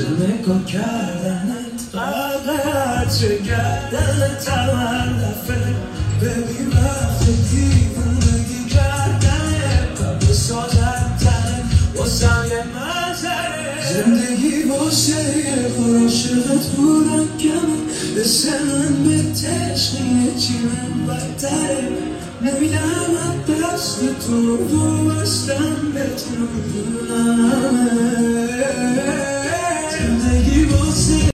نگاه کردنت فقط چه کردن تولفه ببین وقت دیوونگی کردنه قبل سازندنه واسم یه منظره زندگی واسه یه بار عاشقت بودم کمه مثل من به تشنیه چیمم بدتره نمیدم دست تو رو بستم بتونم